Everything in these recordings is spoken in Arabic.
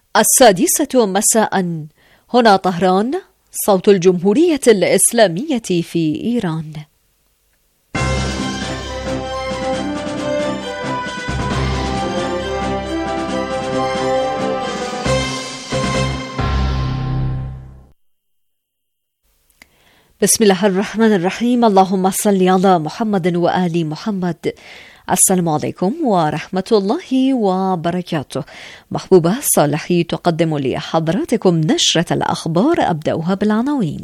السادسة مساء. هنا طهران، صوت الجمهورية الإسلامية في إيران. بسم الله الرحمن الرحيم. اللهم صل على محمد وآل محمد. السلام عليكم ورحمة الله وبركاته. محبوبة صالحي تقدم لحضراتكم نشرة الأخبار، أبدأها بالعناوين.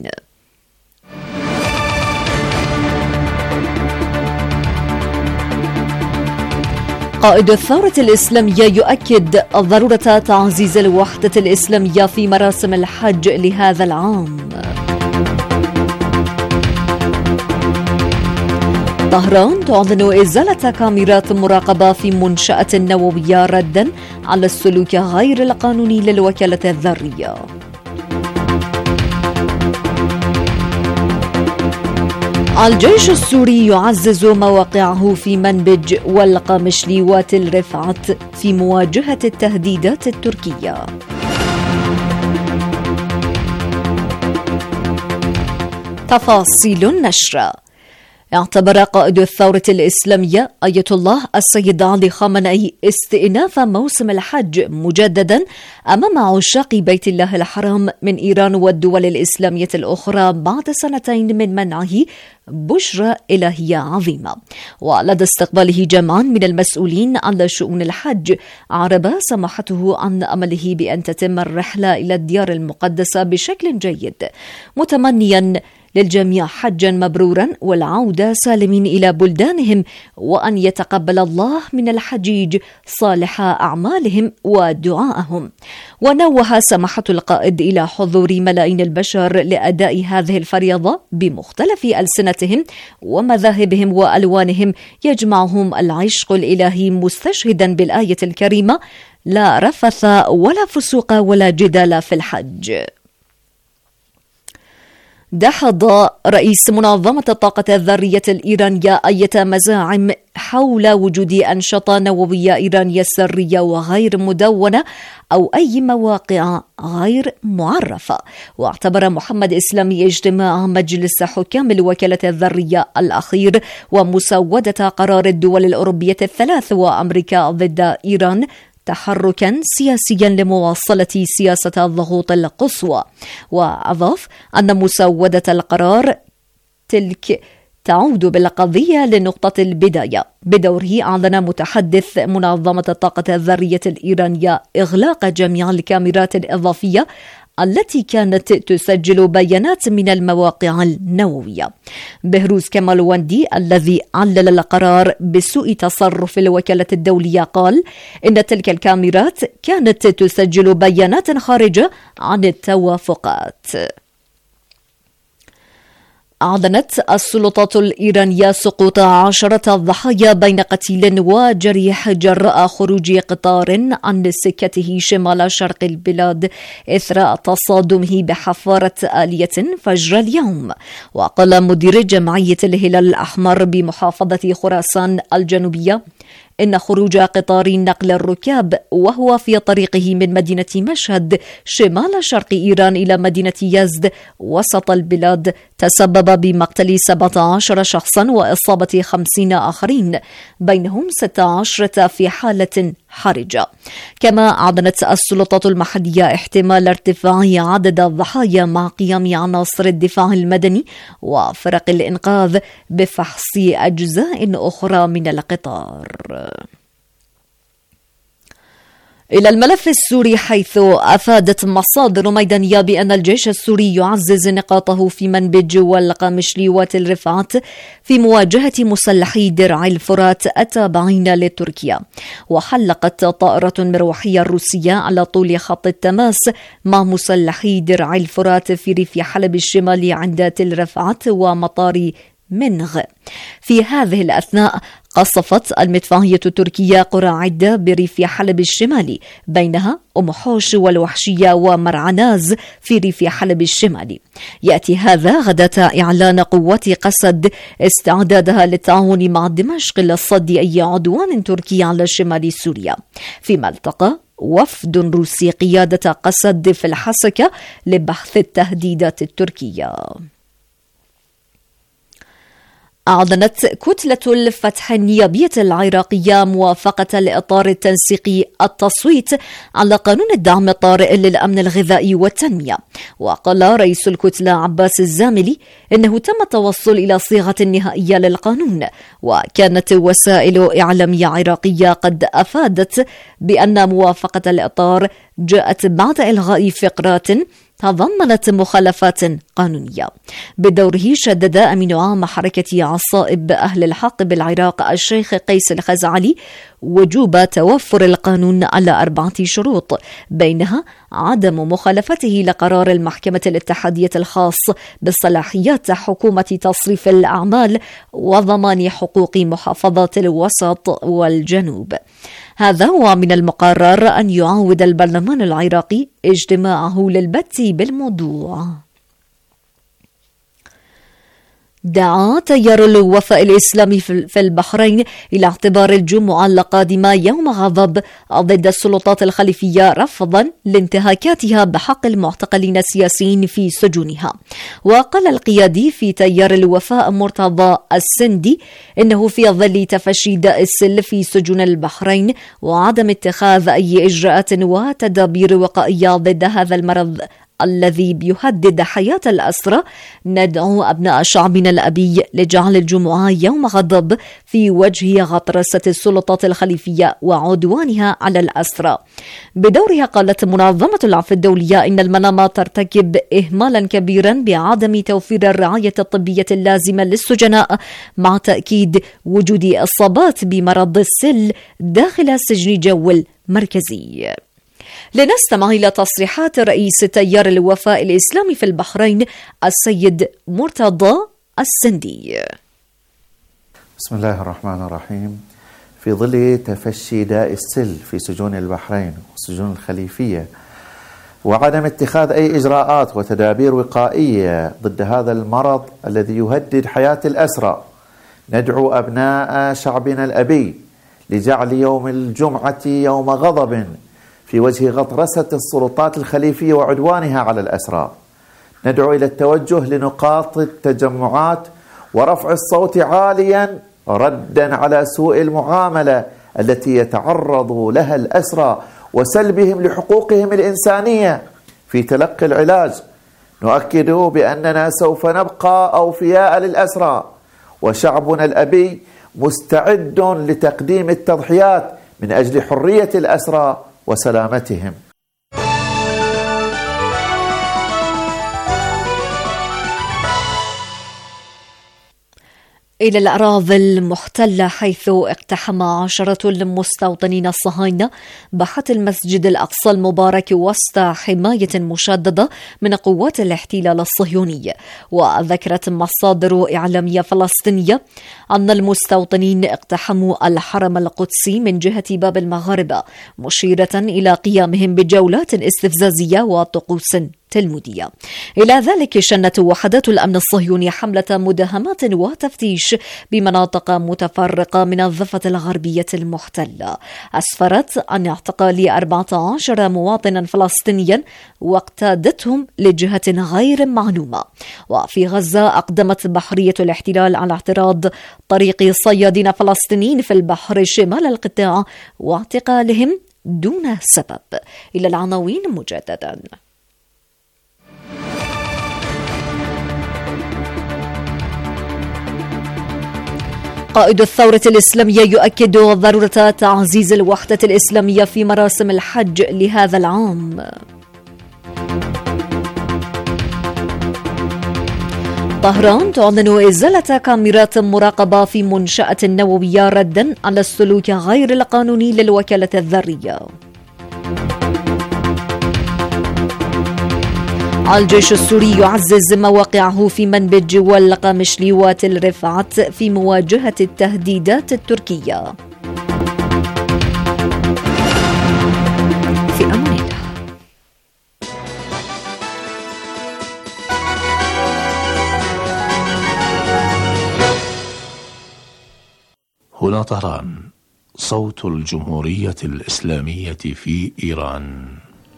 قائد الثورة الإسلامية يؤكد ضرورة تعزيز الوحدة الإسلامية في مراسم الحج لهذا العام. طهران تعلن إزالة كاميرات مراقبة في منشأة نووية ردا على السلوك غير القانوني للوكالة الذرية. الجيش السوري يعزز مواقعه في منبج والقامشلي وتل رفعت في مواجهة التهديدات التركية. تفاصيل النشر. اعتبر قائد الثورة الإسلامية آية الله السيد علي خامنئي استئناف موسم الحج مجددا أمام عشاق بيت الله الحرام من إيران والدول الإسلامية الأخرى بعد سنتين من منعه بشرى إلهية عظيمة. ولدى استقباله جمعا من المسؤولين عن شؤون الحج، أعرب سماحته عن أمله بأن تتم الرحلة إلى الديار المقدسة بشكل جيد، متمنيا للجميع حجا مبرورا والعودة سالمين إلى بلدانهم، وأن يتقبل الله من الحجيج صالح أعمالهم ودعاءهم. ونوه سماحة القائد إلى حضور ملايين البشر لأداء هذه الفريضة بمختلف ألسنتهم ومذاهبهم وألوانهم، يجمعهم العشق الإلهي، مستشهدا بالآية الكريمة: لا رفث ولا فسوق ولا جدال في الحج. دحض رئيس منظمة الطاقة الذرية الإيرانية أي مزاعم حول وجود أنشطة نووية إيرانية سرية وغير مدونة أو أي مواقع غير معرفة. واعتبر محمد إسلامي اجتماع مجلس حكام الوكالة الذرية الأخير ومسودة قرار الدول الأوروبية الثلاث وأمريكا ضد إيران تحركا سياسيا لمواصلة سياسة الضغوط القصوى. وأضاف أن مسودة القرار تلك تعود بالقضية لنقطة البداية. بدوره أعلن متحدث منظمة الطاقة الذرية الإيرانية إغلاق جميع الكاميرات الإضافية التي كانت تسجل بيانات من المواقع النووية. بهروز كمالوندي الذي علل القرار بسوء تصرف الوكالة الدولية قال إن تلك الكاميرات كانت تسجل بيانات خارجة عن التوافقات. أعلنت السلطات الإيرانية سقوط 10 ضحايا بين قتيل وجريح جراء خروج قطار عن سكته شمال شرق البلاد إثر تصادمه بحافرة آلية فجر اليوم. وقال مدير جمعية الهلال الأحمر بمحافظة خراسان الجنوبية إن خروج قطار نقل الركاب وهو في طريقه من مدينة مشهد شمال شرق إيران إلى مدينة يزد وسط البلاد تسبب بمقتل 17 شخصا وإصابة 50 آخرين، بينهم 16 في حالة حرجة. كما أعلنت السلطات المحلية احتمال ارتفاع عدد الضحايا مع قيام عناصر الدفاع المدني وفرق الإنقاذ بفحص أجزاء أخرى من القطار. إلى الملف السوري، حيث أفادت مصادر ميدانية بأن الجيش السوري يعزز نقاطه في منبج والقامشلي وتل رفعت في مواجهة مسلحي درع الفرات التابعين لتركيا. وحلقت طائرة مروحية روسية على طول خط التماس مع مسلحي درع الفرات في ريف حلب الشمالي عند تل رفعت ومطار منغ. في هذه الأثناء قصفت المدفعية التركية قرى عدة بريف حلب الشمالي، بينها أم حوش والوحشية ومرعناز في ريف حلب الشمالي. يأتي هذا غداة إعلان قوات قسد استعدادها للتعاون مع دمشق لصد أي عدوان تركي على شمال سوريا، فيما التقى وفد روسي قيادة قسد في الحسكة لبحث التهديدات التركية. أعلنت كتلة الفتح النيابية العراقية موافقة الإطار التنسيقي التصويت على قانون الدعم الطارئ للأمن الغذائي والتنمية. وقال رئيس الكتلة عباس الزاملي إنه تم التوصل إلى صيغة نهائية للقانون، وكانت وسائل إعلامية عراقية قد أفادت بأن موافقة الإطار جاءت بعد إلغاء فقرات تضمنت مخالفات قانونية. بدوره شدد أمين عام حركة عصائب أهل الحق بالعراق الشيخ قيس الخزعلي وجوب توفر القانون على 4 شروط، بينها عدم مخالفته لقرار المحكمة الاتحادية الخاص بصلاحيات حكومة تصريف الأعمال وضمان حقوق محافظات الوسط والجنوب. هذا ومن المقرر أن يعاود البرلمان العراقي اجتماعه للبت بالموضوع. دعا تيار الوفاء الإسلامي في البحرين إلى اعتبار الجمعة القادمة يوم غضب ضد السلطات الخليفية رفضا لانتهاكاتها بحق المعتقلين السياسيين في سجونها. وقال القيادي في تيار الوفاء مرتضى السندي إنه في ظل تفشي داء السل في سجون البحرين وعدم اتخاذ أي إجراءات وتدابير وقائية ضد هذا المرض الذي بيهدد حياة الأسرى، ندعو أبناء شعبنا الأبي لجعل الجمعة يوم غضب في وجه غطرسة السلطات الخليفية وعدوانها على الأسرى. بدورها قالت منظمة العفو الدولية إن المنامة ترتكب إهمالا كبيرا بعدم توفير الرعاية الطبية اللازمة للسجناء، مع تأكيد وجود إصابات بمرض السل داخل سجن جول مركزي. لنستمع إلى تصريحات رئيس تيار الوفاء الإسلامي في البحرين السيد مرتضى السندي. بسم الله الرحمن الرحيم. في ظل تفشي داء السل في سجون البحرين والسجون الخليفية وعدم اتخاذ أي إجراءات وتدابير وقائية ضد هذا المرض الذي يهدد حياة الأسرى، ندعو أبناء شعبنا الأبي لجعل يوم الجمعة يوم غضب في وجه غطرسة السلطات الخليفية وعدوانها على الأسرى. ندعو إلى التوجه لنقاط التجمعات ورفع الصوت عاليا ردا على سوء المعاملة التي يتعرض لها الأسرى وسلبهم لحقوقهم الإنسانية في تلقي العلاج. نؤكد بأننا سوف نبقى أوفياء للأسرى، وشعبنا الأبي مستعد لتقديم التضحيات من أجل حرية الأسرى وسلامتهم. إلى الأراضي المحتلة، حيث اقتحم عشرة المستوطنين الصهاينة باحة المسجد الأقصى المبارك وسط حماية مشددة من قوات الاحتلال الصهيوني. وذكرت مصادر إعلامية فلسطينية أن المستوطنين اقتحموا الحرم القدسي من جهة باب المغاربة، مشيرة إلى قيامهم بجولات استفزازية وطقوس تلمودية. إلى ذلك شنت وحدات الأمن الصهيوني حملة مداهمات وتفتيش بمناطق متفرقة من الضفة الغربية المحتلة، أسفرت عن اعتقال 14 مواطنا فلسطينيا واقتادتهم لجهة غير معلومة. وفي غزة أقدمت بحرية الاحتلال على اعتراض طريق صيادين فلسطينيين في البحر شمال القطاع واعتقالهم دون سبب. إلى العناوين مجددا. قائد الثورة الإسلامية يؤكد ضرورة تعزيز الوحدة الإسلامية في مراسم الحج لهذا العام. طهران تعلن إزالة كاميرات مراقبة في منشأة نووية ردا على السلوك غير القانوني للوكالة الذرية. الجيش السوري يعزز مواقعه في منبج والقامشلي وتل رفعت في مواجهة التهديدات التركية. في أمان الله. هنا طهران. صوت الجمهورية الإسلامية في إيران.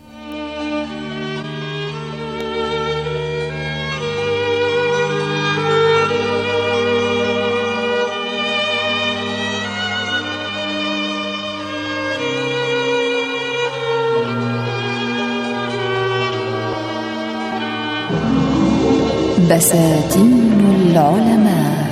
بساتين العلماء.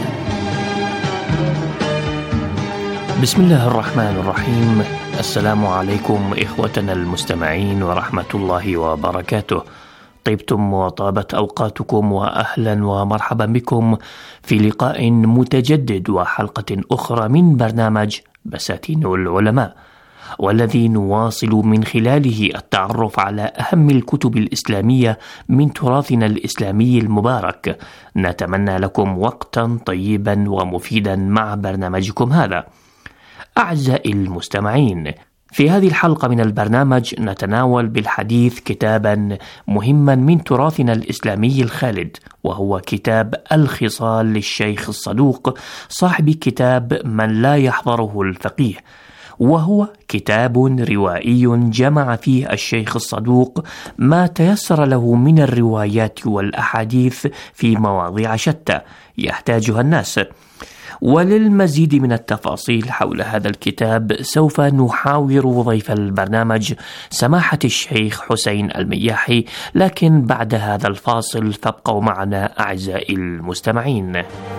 بسم الله الرحمن الرحيم. السلام عليكم إخوتنا المستمعين ورحمة الله وبركاته. طيبتم وطابت أوقاتكم، وأهلا ومرحبا بكم في لقاء متجدد وحلقة أخرى من برنامج بساتين العلماء، والذي نواصل من خلاله التعرف على أهم الكتب الإسلامية من تراثنا الإسلامي المبارك. نتمنى لكم وقتا طيبا ومفيدا مع برنامجكم هذا. أعزائي المستمعين، في هذه الحلقة من البرنامج نتناول بالحديث كتابا مهما من تراثنا الإسلامي الخالد، وهو كتاب الخصال للشيخ الصدوق صاحب كتاب من لا يحضره الفقيه، وهو كتاب روائي جمع فيه الشيخ الصدوق ما تيسر له من الروايات والأحاديث في مواضيع شتى يحتاجها الناس. وللمزيد من التفاصيل حول هذا الكتاب سوف نحاور ضيف البرنامج سماحة الشيخ حسين المياحي، لكن بعد هذا الفاصل فابقوا معنا أعزائي المستمعين.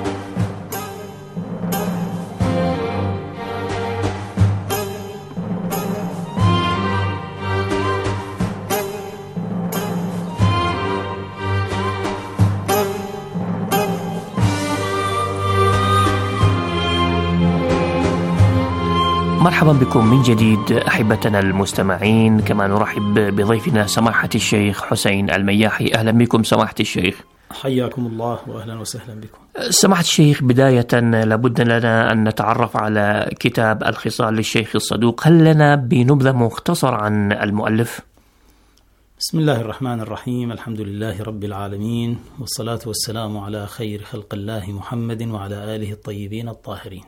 مرحبا بكم من جديد أحبتنا المستمعين، كما نرحب بضيفنا سماحة الشيخ حسين المياحي. أهلا بكم سماحة الشيخ. حياكم الله وأهلا وسهلا بكم. سماحة الشيخ، بداية لابد لنا أن نتعرف على كتاب الخصال للشيخ الصدوق. هل لنا بنبذة مختصرة عن المؤلف؟ بسم الله الرحمن الرحيم. الحمد لله رب العالمين، والصلاة والسلام على خير خلق الله محمد وعلى آله الطيبين الطاهرين.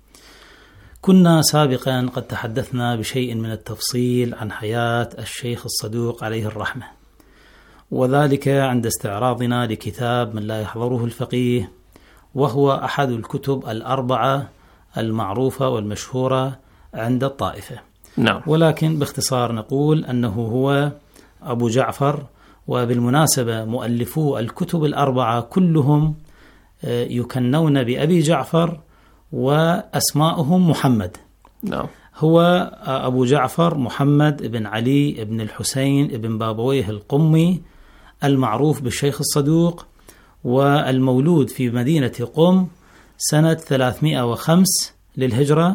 كنا سابقا قد تحدثنا بشيء من التفصيل عن حياة الشيخ الصدوق عليه الرحمة، وذلك عند استعراضنا لكتاب من لا يحضره الفقيه، وهو أحد الكتب الأربعة المعروفة والمشهورة عند الطائفة. نعم. ولكن باختصار نقول أنه هو أبو جعفر، وبالمناسبة مؤلفو الكتب الأربعة كلهم يكنون بأبي جعفر وأسماؤهم محمد. نعم. هو أبو جعفر محمد بن علي بن الحسين بن بابويه القمي، المعروف بالشيخ الصدوق، والمولود في مدينة قم سنة 305 للهجرة،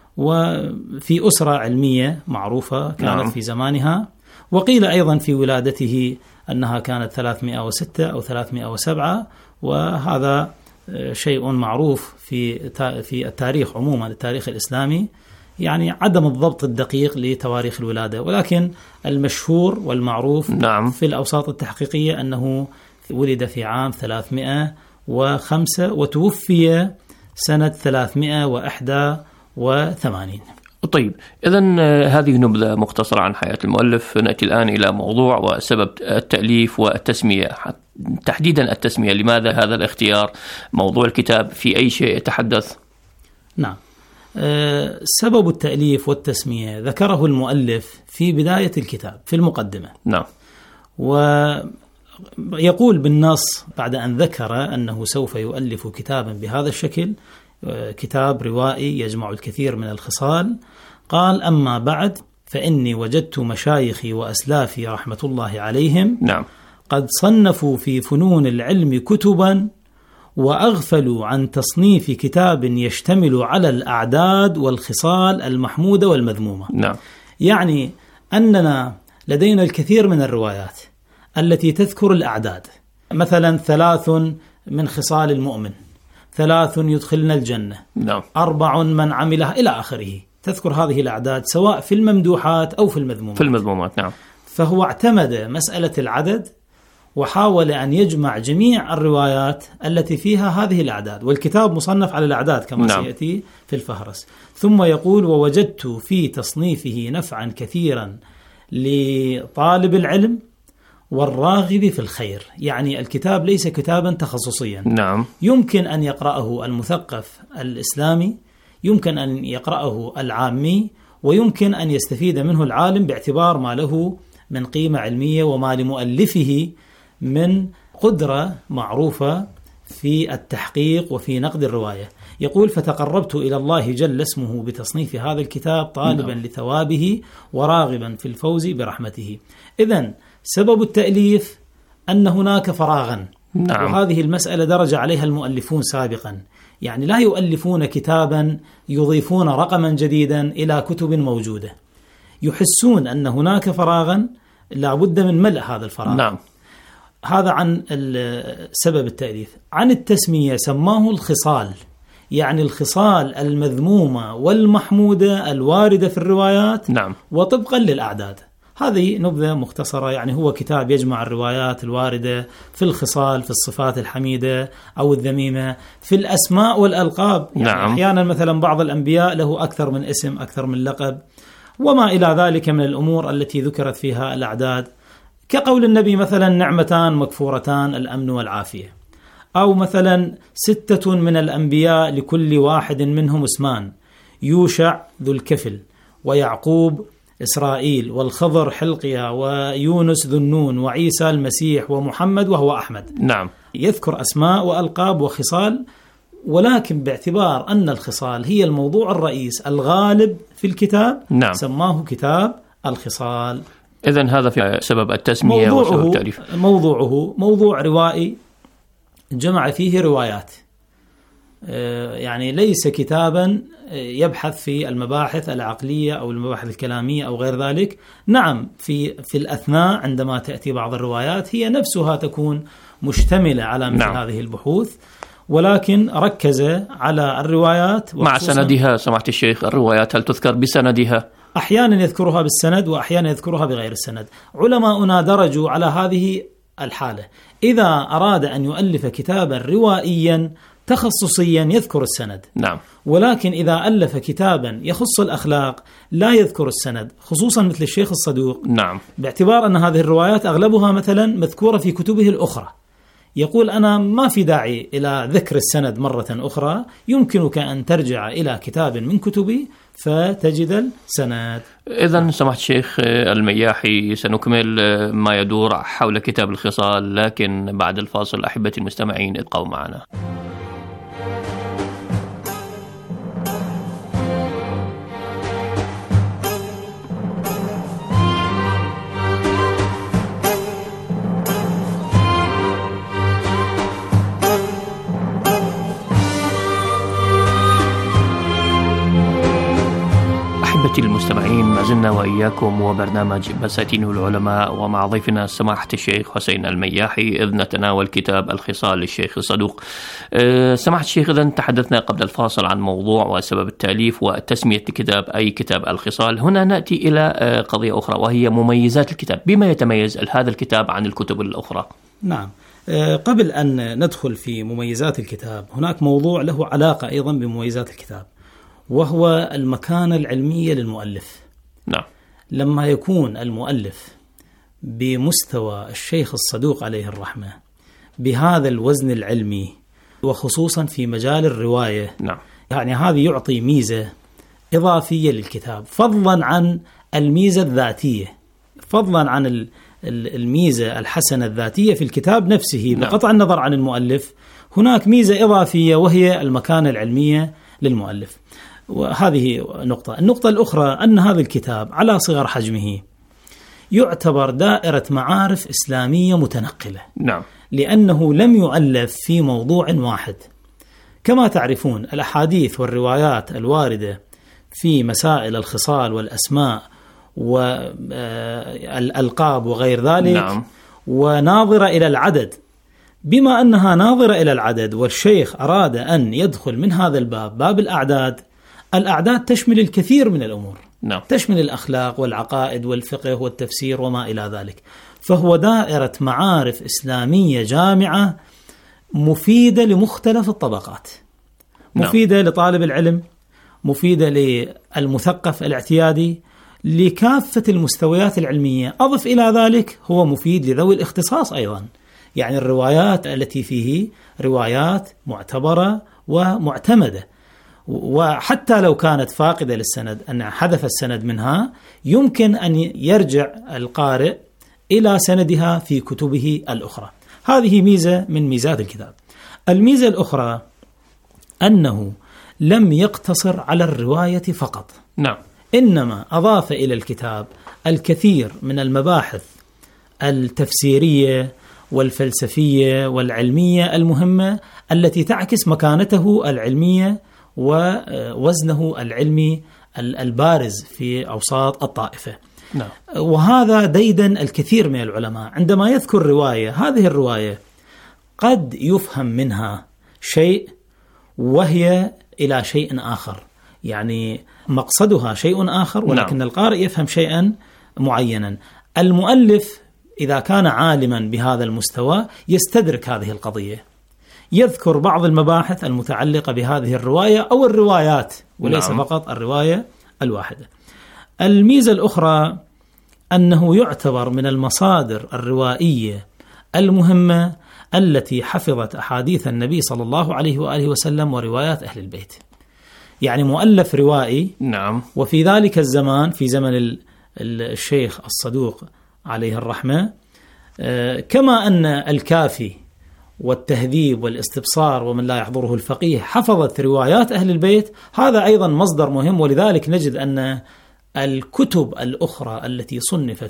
وفي أسرة علمية معروفة كانت نعم. في زمانها، وقيل أيضا في ولادته أنها كانت 306 أو 307، وهذا شيء معروف في التاريخ عموما، التاريخ الإسلامي، يعني عدم الضبط الدقيق لتواريخ الولادة، ولكن المشهور والمعروف نعم. في الأوساط التحقيقية أنه ولد في عام 305 وتوفي سنة 381. طيب، إذن هذه نبذة مختصرة عن حياة المؤلف. نأتي الآن إلى موضوع وسبب التأليف والتسمية، تحديدا التسمية. لماذا هذا الاختيار؟ موضوع الكتاب في أي شيء يتحدث؟ نعم. سبب التأليف والتسمية ذكره المؤلف في بداية الكتاب في المقدمة. نعم. ويقول بالنص بعد أن ذكر أنه سوف يؤلف كتابا بهذا الشكل، كتاب روائي يجمع الكثير من الخصال، قال: أما بعد فإني وجدت مشايخي وأسلافي رحمة الله عليهم نعم. قد صنفوا في فنون العلم كتبا، وأغفلوا عن تصنيف كتاب يشتمل على الأعداد والخصال المحمودة والمذمومة. نعم. يعني أننا لدينا الكثير من الروايات التي تذكر الأعداد، مثلا 3 من خصال المؤمن، 3 يدخلنا الجنة، نعم. 4 من عملها إلى آخره، تذكر هذه الأعداد سواء في الممدوحات أو في المذمومات. في المذمومات. نعم. فهو اعتمد مسألة العدد وحاول أن يجمع جميع الروايات التي فيها هذه الأعداد، والكتاب مصنف على الأعداد كما سيأتي في الفهرس. ثم يقول: ووجدت في تصنيفه نفعا كثيرا لطالب العلم والراغب في الخير. يعني الكتاب ليس كتابا تخصصيا، يمكن أن يقرأه المثقف الإسلامي، يمكن أن يقرأه العامي، ويمكن أن يستفيد منه العالم باعتبار ما له من قيمة علمية وما لمؤلفه من قدرة معروفة في التحقيق وفي نقد الرواية. يقول: فتقربت إلى الله جل اسمه بتصنيف هذا الكتاب طالبا لثوابه وراغبا في الفوز برحمته. إذن سبب التأليف أن هناك فراغا، وهذه المسألة درج عليها المؤلفون سابقا. يعني لا يؤلفون كتابا يضيفون رقما جديدا إلى كتب موجودة، يحسون أن هناك فراغا لا بد من ملء هذا الفراغ. هذا عن سبب التأليف. عن التسمية سماه الخصال، يعني الخصال المذمومة والمحمودة الواردة في الروايات وطبقا للأعداد. هذه نبذة مختصرة، يعني هو كتاب يجمع الروايات الواردة في الخصال، في الصفات الحميدة أو الذميمة، في الأسماء والألقاب. يعني أحيانا مثلا بعض الأنبياء له أكثر من اسم، أكثر من لقب، وما إلى ذلك من الأمور التي ذكرت فيها الأعداد، كقول النبي مثلا: نعمتان مكفورتان، الأمن والعافية. أو مثلا: 6 من الأنبياء لكل واحد منهم اسمان، يوشع ذو الكفل، ويعقوب إسرائيل، والخضر حلقيا، ويونس ذو النون، وعيسى المسيح، ومحمد وهو أحمد. يذكر أسماء وألقاب وخصال، ولكن باعتبار أن الخصال هي الموضوع الرئيس الغالب في الكتاب سماه كتاب الخصال. إذن هذا في سبب التسمية وسبب التأليف. موضوعه موضوع روائي جمع فيه روايات، يعني ليس كتابا يبحث في المباحث العقلية أو المباحث الكلامية أو غير ذلك. نعم، في الأثناء عندما تأتي بعض الروايات هي نفسها تكون مشتملة على مثل هذه البحوث، ولكن ركز على الروايات مع سندها. سمعت الشيخ، الروايات هل تذكر بسندها؟ أحيانا يذكرها بالسند وأحيانا يذكرها بغير السند. علماؤنا درجوا على هذه الحالة. إذا أراد أن يؤلف كتابا روائيا تخصصيا يذكر السند، ولكن إذا ألف كتابا يخص الأخلاق لا يذكر السند، خصوصا مثل الشيخ الصدوق، باعتبار أن هذه الروايات أغلبها مثلا مذكورة في كتبه الأخرى. يقول: أنا ما في داعي إلى ذكر السند مرة أخرى، يمكنك أن ترجع إلى كتاب من كتبي فتجد السند. إذن سمحت الشيخ المياحي، سنكمل ما يدور حول كتاب الخصال، لكن بعد الفاصل. أحبتي المستمعين، ابقوا معنا. المستمعين، ما زلنا وإياكم وبرنامج بساتين العلماء، ومع ضيفنا سماحة الشيخ حسين المياحي، إذ نتناول كتاب الخصال للشيخ الصدوق. سماحة الشيخ، إذن تحدثنا قبل الفاصل عن موضوع وسبب التأليف وتسمية الكتاب أي كتاب الخصال. هنا نأتي إلى قضية أخرى وهي مميزات الكتاب. بما يتميز هذا الكتاب عن الكتب الأخرى؟ نعم، قبل أن ندخل في مميزات الكتاب هناك موضوع له علاقة أيضا بمميزات الكتاب، وهو المكانة العلمية للمؤلف. لما يكون المؤلف بمستوى الشيخ الصدوق عليه الرحمة، بهذا الوزن العلمي، وخصوصا في مجال الرواية، يعني هذا يعطي ميزة إضافية للكتاب، فضلا عن الميزة الذاتية، فضلا عن الميزة الحسنة الذاتية في الكتاب نفسه، بقطع النظر عن المؤلف. هناك ميزة إضافية وهي المكانة العلمية للمؤلف، وهذه نقطة. النقطة الأخرى أن هذا الكتاب على صغر حجمه يعتبر دائرة معارف إسلامية متنقلة، لأنه لم يؤلف في موضوع واحد. كما تعرفون الأحاديث والروايات الواردة في مسائل الخصال والأسماء والألقاب وغير ذلك وناظرة إلى العدد. بما أنها ناظرة إلى العدد والشيخ أراد أن يدخل من هذا الباب، باب الأعداد تشمل الكثير من الأمور، تشمل الأخلاق والعقائد والفقه والتفسير وما إلى ذلك، فهو دائرة معارف إسلامية جامعة مفيدة لمختلف الطبقات، مفيدة لطالب العلم، مفيدة للمثقف الاعتيادي، لكافة المستويات العلمية. أضف إلى ذلك هو مفيد لذوي الاختصاص أيضا، يعني الروايات التي فيه روايات معتبرة ومعتمدة، وحتى لو كانت فاقدة للسند، أن حذف السند منها، يمكن أن يرجع القارئ إلى سندها في كتبه الأخرى. هذه ميزة من ميزات الكتاب. الميزة الأخرى أنه لم يقتصر على الرواية فقط، نعم، إنما أضاف إلى الكتاب الكثير من المباحث التفسيرية والفلسفية والعلمية المهمة التي تعكس مكانته العلمية ووزنه العلمي البارز في أوساط الطائفة. نعم. وهذا ديدن الكثير من العلماء عندما يذكر رواية، هذه الرواية قد يفهم منها شيء وهي إلى شيء آخر، يعني مقصدها شيء آخر، ولكن القارئ يفهم شيئا معينا. المؤلف إذا كان عالما بهذا المستوى يستدرك هذه القضية، يذكر بعض المباحث المتعلقة بهذه الرواية أو الروايات، وليس فقط الرواية الواحدة. الميزة الأخرى أنه يعتبر من المصادر الروائية المهمة التي حفظت أحاديث النبي صلى الله عليه وآله وسلم وروايات أهل البيت. يعني مؤلف روائي، نعم، وفي ذلك الزمان، في زمن الشيخ الصدوق عليه الرحمة، كما أن الكافي والتهذيب والاستبصار ومن لا يحضره الفقيه حفظت روايات أهل البيت، هذا أيضا مصدر مهم. ولذلك نجد أن الكتب الأخرى التي صنفت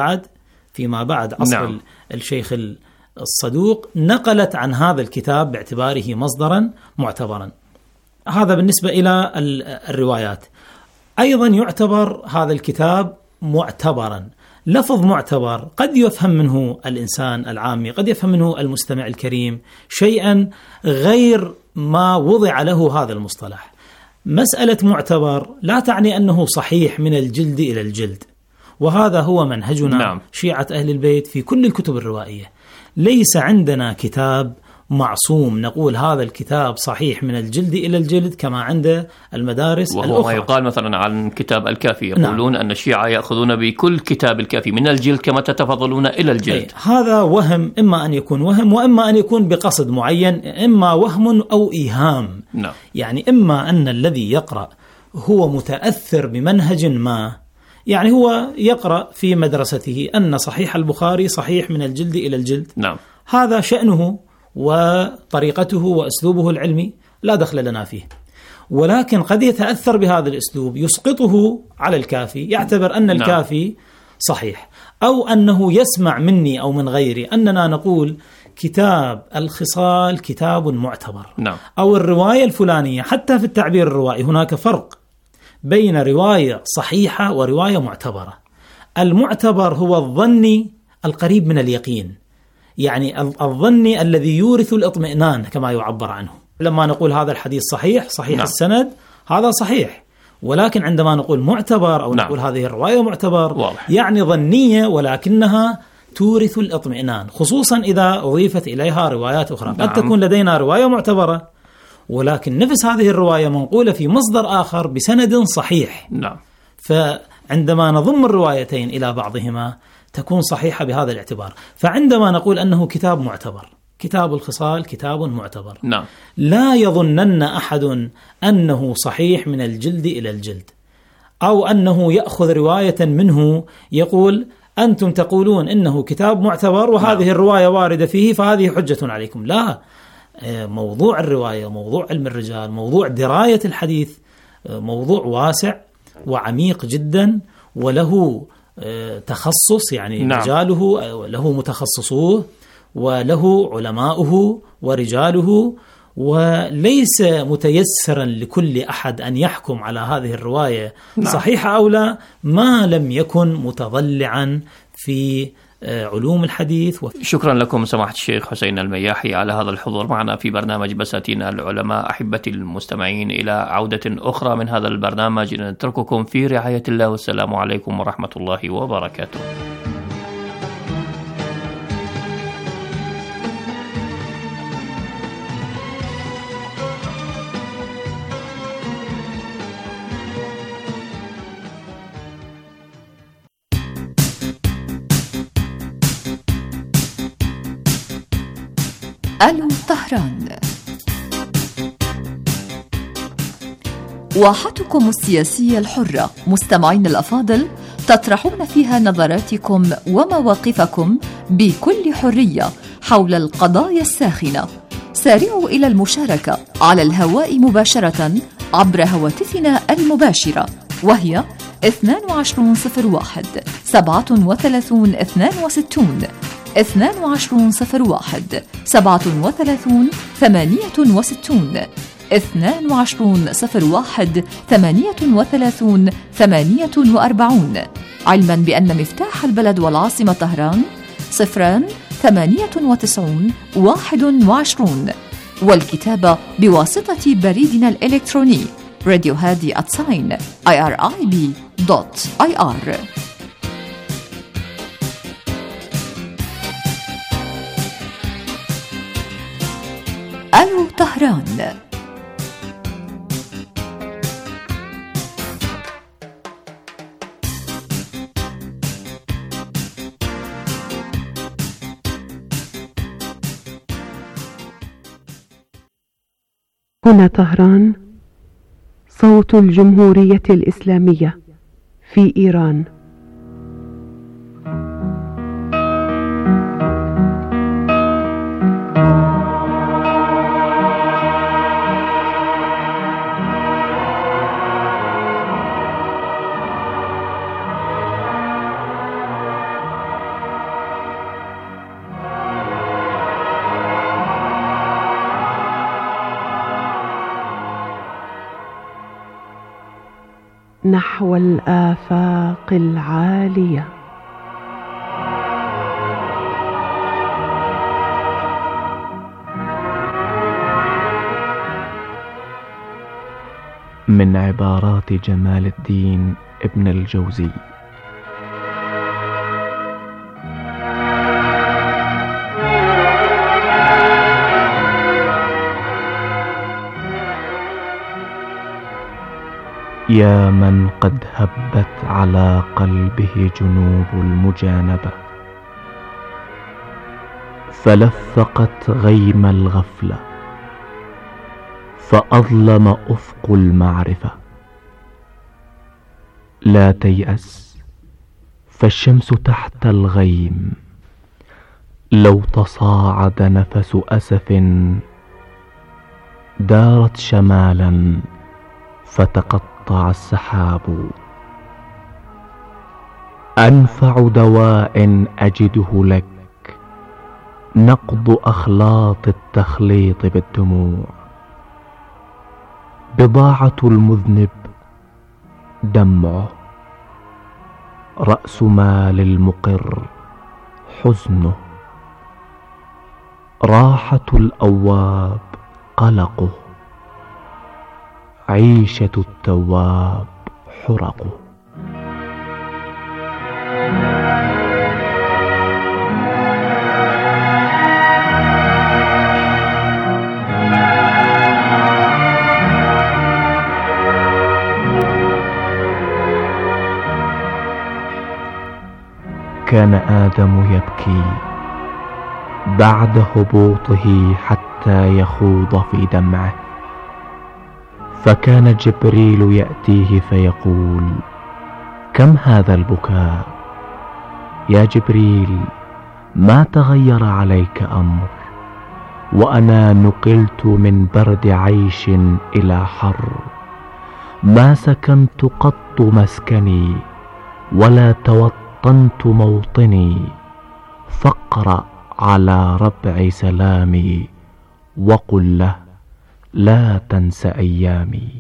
فيما بعد عصر الشيخ الصدوق نقلت عن هذا الكتاب باعتباره مصدرا معتبرا. هذا بالنسبة إلى الروايات. أيضا يعتبر هذا الكتاب معتبرا. لفظ معتبر قد يفهم منه الإنسان العامي، قد يفهم منه المستمع الكريم شيئا غير ما وضع له هذا المصطلح. مسألة معتبر لا تعني أنه صحيح من الجلد إلى الجلد، وهذا هو منهجنا شيعة أهل البيت في كل الكتب الروائية. ليس عندنا كتاب معصوم نقول هذا الكتاب صحيح من الجلد إلى الجلد كما عند المدارس وهو الأخرى. ما يقال مثلا عن كتاب الكافي، يقولون أن الشيعة يأخذون بكل كتاب الكافي من الجلد كما تتفضلون إلى الجلد. هذا وهم، إما أن يكون وهم وإما أن يكون بقصد معين، إما وهم أو إيهام. يعني إما أن الذي يقرأ هو متأثر بمنهج ما، يعني هو يقرأ في مدرسته أن صحيح البخاري صحيح من الجلد إلى الجلد، هذا شأنه وطريقته وأسلوبه العلمي، لا دخل لنا فيه. ولكن قد يتأثر بهذا الأسلوب يسقطه على الكافي، يعتبر أن الكافي صحيح، أو أنه يسمع مني أو من غيري أننا نقول كتاب الخصال كتاب معتبر، أو الرواية الفلانية. حتى في التعبير الروائي هناك فرق بين رواية صحيحة ورواية معتبرة. المعتبر هو الظني القريب من اليقين، يعني الظني الذي يورث الاطمئنان كما يعبر عنه. لما نقول هذا الحديث صحيح السند، هذا صحيح. ولكن عندما نقول معتبر أو نقول هذه الرواية معتبر، يعني ظنية ولكنها تورث الاطمئنان، خصوصا إذا أضيفت إليها روايات أخرى. قد تكون لدينا رواية معتبرة ولكن نفس هذه الرواية منقولة في مصدر آخر بسند صحيح. فعندما نضم الروايتين إلى بعضهما تكون صحيحة بهذا الاعتبار. فعندما نقول أنه كتاب معتبر، كتاب الخصال كتاب معتبر، لا يظنن أحد أنه صحيح من الجلد إلى الجلد، أو أنه يأخذ رواية منه يقول أنتم تقولون إنه كتاب معتبر وهذه الرواية واردة فيه فهذه حجة عليكم. لا، موضوع الرواية، موضوع علم الرجال، موضوع دراية الحديث موضوع واسع وعميق جدا، وله تخصص، يعني رجاله له متخصصوه وله علماؤه ورجاله، وليس متيسرا لكل أحد أن يحكم على هذه الرواية صحيحة أو لا ما لم يكن متضلعا في علوم الحديث. شكرا لكم سماحة الشيخ حسين المياحي على هذا الحضور معنا في برنامج بساتين العلماء. أحبتي المستمعين، إلى عودة أخرى من هذا البرنامج نترككم في رعاية الله، والسلام عليكم ورحمة الله وبركاته. ألو طهران. واحتكم السياسية الحرة مستمعين الأفاضل، تطرحون فيها نظراتكم ومواقفكم بكل حرية حول القضايا الساخنة. سارعوا إلى المشاركة على الهواء مباشرة عبر هواتفنا المباشرة، وهي 2201 37 62 2201 37 68 2201 38 48، علما بأن مفتاح البلد والعاصمة طهران 098 21، والكتابة بواسطة بريدنا الإلكتروني radiohadi@irib.ir. ألو طهران. هنا طهران، صوت الجمهورية الإسلامية في إيران. نحو الآفاق العالية. من عبارات جمال الدين ابن الجوزي. يا من قد هبت على قلبه جنوب المجانبة، فلفقت غيم الغفلة، فأظلم أفق المعرفة. لا تيأس، فالشمس تحت الغيم، لو تصاعد نفس أسف دارت شمالا فتقطع السحاب. أنفع دواء أجده لك نقض أخلاط التخليط بالدموع. بضاعة المذنب دمعه، رأس مال المقر حزنه، راحة الأواب قلقه، عيشة التواب حرقه. كان آدم يبكي بعد هبوطه حتى يخوض في دمعه، فكان جبريل يأتيه فيقول: كم هذا البكاء يا جبريل؟ ما تغير عليك أمر، وأنا نقلت من برد عيش إلى حر، ما سكنت قط مسكني ولا توطنت موطني، فاقرأ على ربع سلامي وقل له لا تنس أيامي.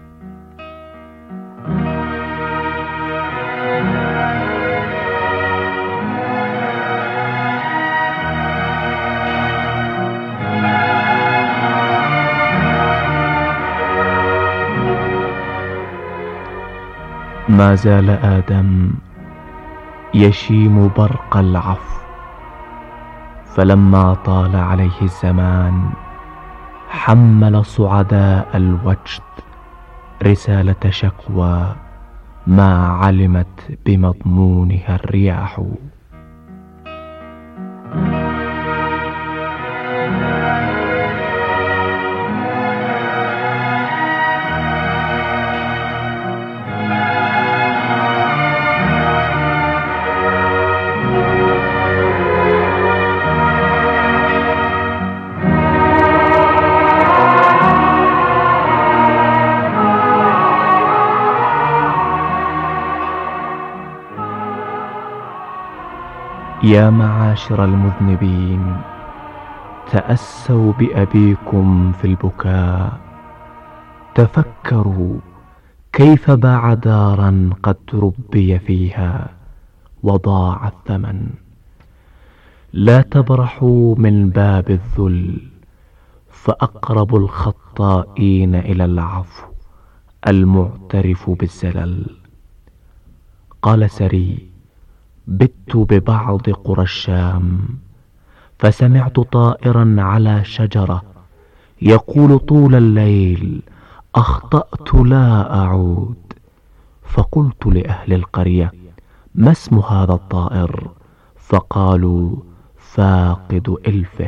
ما زال آدم يشيم برق العفو، فلما طال عليه الزمان حمل صعداء الوجد رسالة شكوى ما علمت بمضمونها الرياح. يا معاشر المذنبين، تأسوا بأبيكم في البكاء، تفكروا كيف باع دارا قد ربي فيها وضاع الثمن. لا تبرحوا من باب الذل، فأقرب الخطائين إلى العفو المعترف بالزلل. قال سري: بت ببعض قرى الشام، فسمعت طائرا على شجرة يقول طول الليل: أخطأت لا أعود. فقلت لأهل القرية: ما اسم هذا الطائر؟ فقالوا: فاقد إلفه.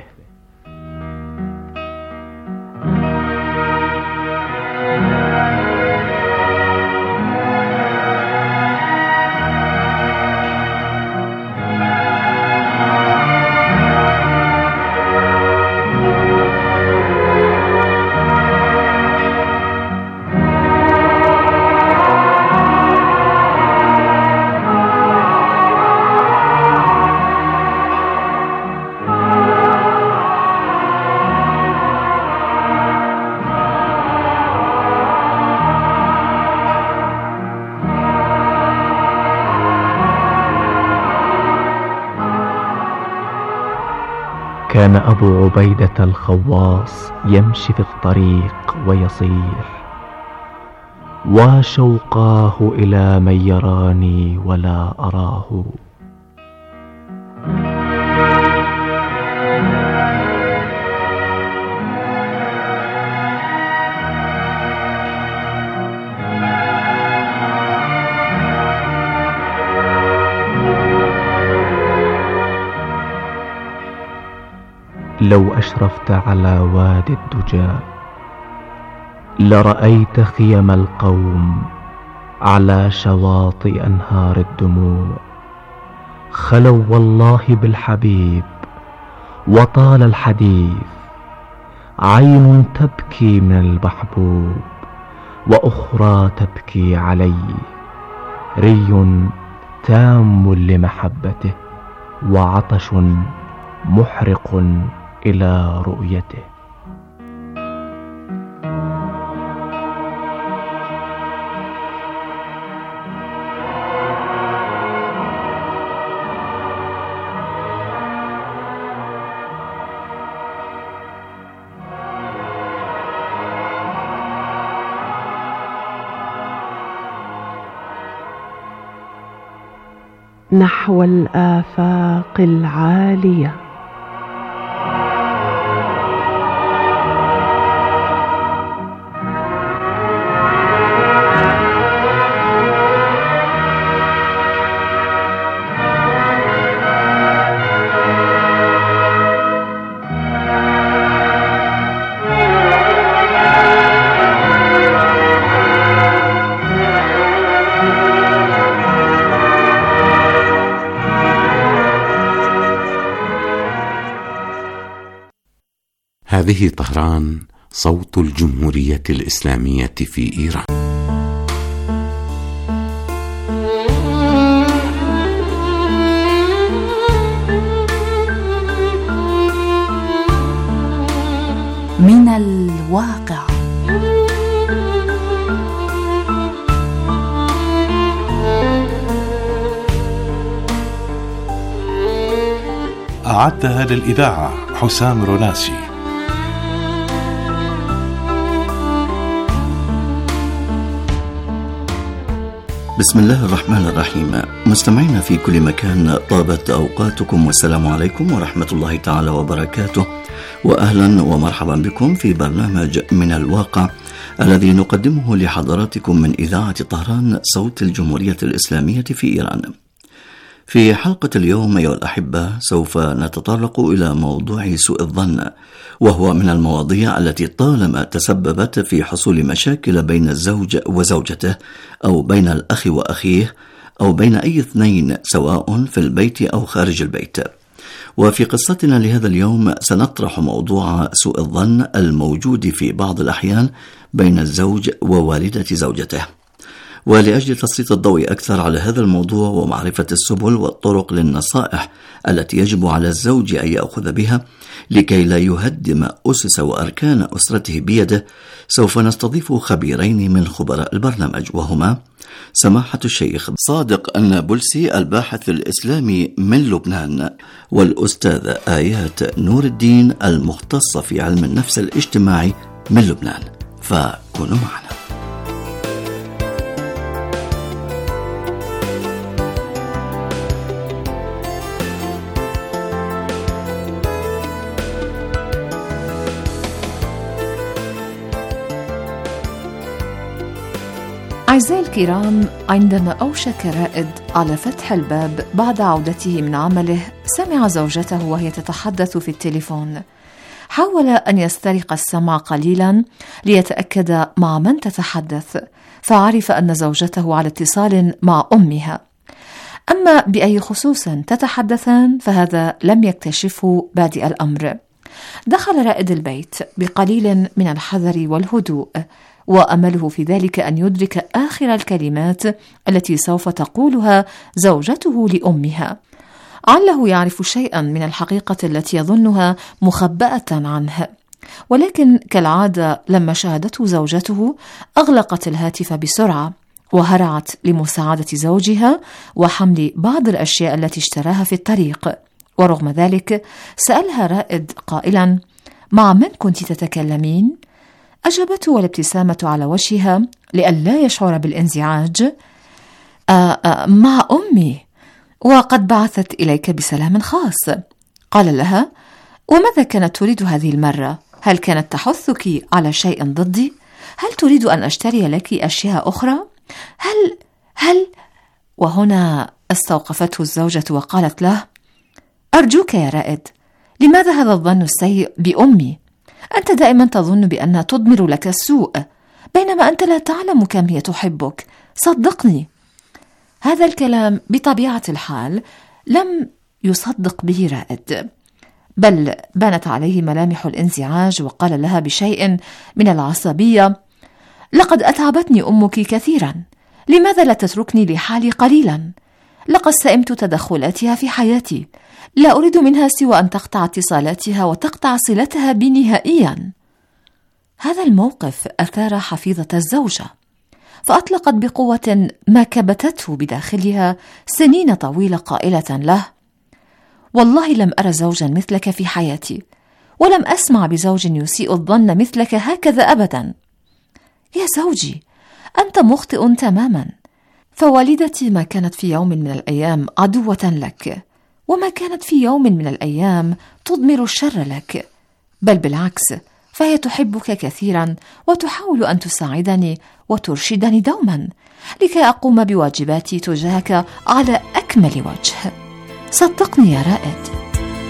كان أبو عبيدة الخواص يمشي في الطريق ويصيح: وشوقاه إلى من يراني ولا أراه. لو أشرفت على وادي الدجى لرأيت خيم القوم على شواطئ أنهار الدموع. خلوا والله بالحبيب وطال الحديث، عين تبكي من المحبوب وأخرى تبكي عليه، ري تام لمحبته وعطش محرق إلى رؤيته. نحو الآفاق العالية. هذه طهران، صوت الجمهورية الإسلامية في إيران. من الواقع. أعدها للإذاعة حسام روناسي. بسم الله الرحمن الرحيم. مستمعينا في كل مكان، طابت أوقاتكم والسلام عليكم ورحمة الله تعالى وبركاته، وأهلا ومرحبا بكم في برنامج من الواقع الذي نقدمه لحضراتكم من إذاعة طهران، صوت الجمهورية الإسلامية في إيران. في حلقة اليوم أيها الأحبة سوف نتطرق إلى موضوع سوء الظن، وهو من المواضيع التي طالما تسببت في حصول مشاكل بين الزوج وزوجته، أو بين الأخ وأخيه، أو بين أي اثنين سواء في البيت أو خارج البيت. وفي قصتنا لهذا اليوم سنطرح موضوع سوء الظن الموجود في بعض الأحيان بين الزوج ووالدة زوجته. ولأجل تسليط الضوء أكثر على هذا الموضوع ومعرفة السبل والطرق للنصائح التي يجب على الزوج أن يأخذ بها لكي لا يهدم أسس وأركان أسرته بيده، سوف نستضيف خبيرين من خبراء البرنامج، وهما سماحة الشيخ صادق النابلسي الباحث الإسلامي من لبنان، والأستاذة آيات نور الدين المختصة في علم النفس الاجتماعي من لبنان. فكونوا معنا. أعزائي الكرام، عندما أوشك رائد على فتح الباب بعد عودته من عمله، سمع زوجته وهي تتحدث في التليفون. حاول أن يسترق السمع قليلا ليتأكد مع من تتحدث، فعرف أن زوجته على اتصال مع أمها. أما بأي خصوص تتحدثان فهذا لم يكتشفه بادئ الأمر. دخل رائد البيت بقليل من الحذر والهدوء، وأمله في ذلك أن يدرك آخر الكلمات التي سوف تقولها زوجته لأمها، عله يعرف شيئا من الحقيقة التي يظنها مخبأة عنه. ولكن كالعادة لما شاهدته زوجته أغلقت الهاتف بسرعة وهرعت لمساعدة زوجها وحمل بعض الأشياء التي اشتراها في الطريق. ورغم ذلك سألها رائد قائلا: مع من كنت تتكلمين؟ أجابته والابتسامة على وجهها لئلا يشعر بالانزعاج: مع أمي، وقد بعثت إليك بسلام خاص. قال لها: وماذا كانت تريد هذه المرة؟ هل كانت تحثك على شيء ضدي؟ هل تريد أن أشتري لك أشياء أخرى؟ هل وهنا استوقفته الزوجة وقالت له: أرجوك يا رائد، لماذا هذا الظن السيء بأمي؟ أنت دائما تظن بأنها تضمر لك السوء، بينما أنت لا تعلم كم هي تحبك، صدقني. هذا الكلام بطبيعة الحال لم يصدق به رائد، بل بانت عليه ملامح الانزعاج، وقال لها بشيء من العصبية: لقد أتعبتني أمك كثيرا، لماذا لا تتركني لحالي قليلا؟ لقد سئمت تدخلاتها في حياتي، لا أريد منها سوى أن تقطع اتصالاتها وتقطع صلتها بي نهائيا. هذا الموقف أثار حفيظة الزوجة، فأطلقت بقوة ما كبتته بداخلها سنين طويلة قائلة له: والله لم أرى زوجا مثلك في حياتي، ولم أسمع بزوج يسيء الظن مثلك هكذا أبدا. يا زوجي، أنت مخطئ تماما، فوالدتي ما كانت في يوم من الأيام عدوة لك، وما كانت في يوم من الأيام تضمر الشر لك، بل بالعكس، فهي تحبك كثيرا وتحاول أن تساعدني وترشدني دوما لكي أقوم بواجباتي تجاهك على أكمل وجه. صدقني يا رائد.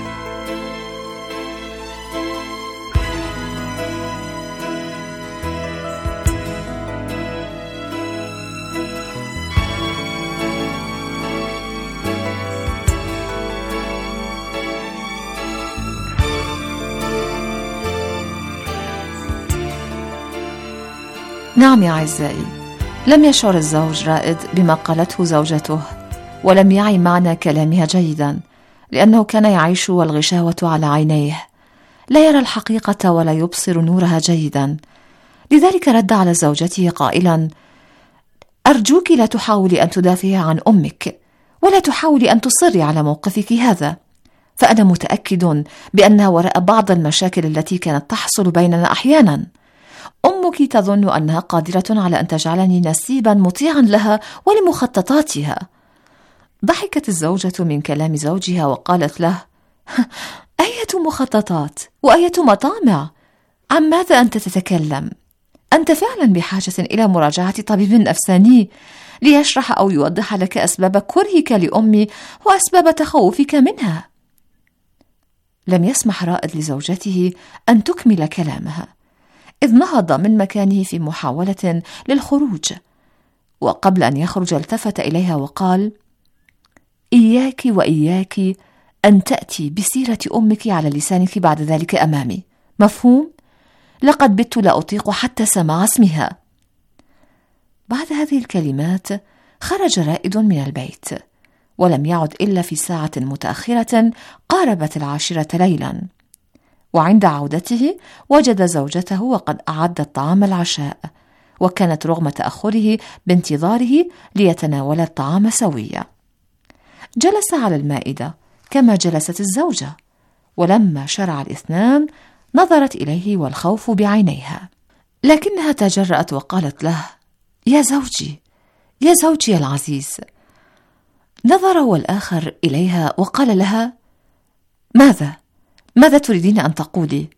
نعم يا أعزائي، لم يشعر الزوج رائد بما قالته زوجته، ولم يعي معنى كلامها جيدا، لأنه كان يعيش والغشاوة على عينيه، لا يرى الحقيقة ولا يبصر نورها جيدا. لذلك رد على زوجته قائلا: أرجوك لا تحاولي أن تدافعي عن أمك، ولا تحاولي أن تصري على موقفك هذا، فأنا متأكد بأنها وراء بعض المشاكل التي كانت تحصل بيننا أحيانا. أمك تظن أنها قادرة على أن تجعلني نسيبا مطيعا لها ولمخططاتها. ضحكت الزوجة من كلام زوجها وقالت له: أية مخططات وأية مطامع؟ عن ماذا أنت تتكلم؟ أنت فعلا بحاجة إلى مراجعة طبيب نفساني ليشرح أو يوضح لك أسباب كرهك لأمي وأسباب تخوفك منها. لم يسمح رائد لزوجته أن تكمل كلامها، إذ نهض من مكانه في محاولة للخروج، وقبل أن يخرج التفت إليها وقال: إياك وإياك أن تأتي بسيرة أمك على لسانك بعد ذلك أمامي، مفهوم؟ لقد بت لا أطيق حتى سماع اسمها. بعد هذه الكلمات خرج رائد من البيت، ولم يعد إلا في ساعة متأخرة قاربت 10 ليلا. وعند عودته وجد زوجته وقد أعدت طعام العشاء، وكانت رغم تأخره بانتظاره ليتناول الطعام سويا. جلس على المائدة كما جلست الزوجة، ولما شرع الاثنان نظرت إليه والخوف بعينيها، لكنها تجرأت وقالت له: يا زوجي، يا زوجي العزيز. نظر والآخر إليها وقال لها: ماذا تريدين أن تقولي؟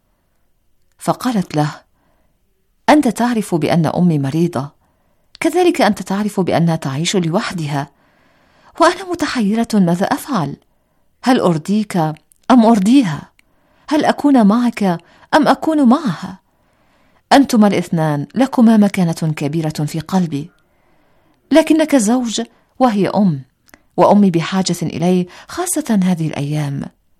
فقالت له: أنت تعرف بأن أمي مريضة، كذلك أنت تعرف بأنها تعيش لوحدها، وأنا متحيرة ماذا أفعل؟ هل أرضيك أم أرضيها؟ هل أكون معك أم أكون معها؟ أنتما الاثنان لكما مكانة كبيرة في قلبي، لكنك زوج وهي أم، وأمي بحاجة إلي خاصة هذه الأيام.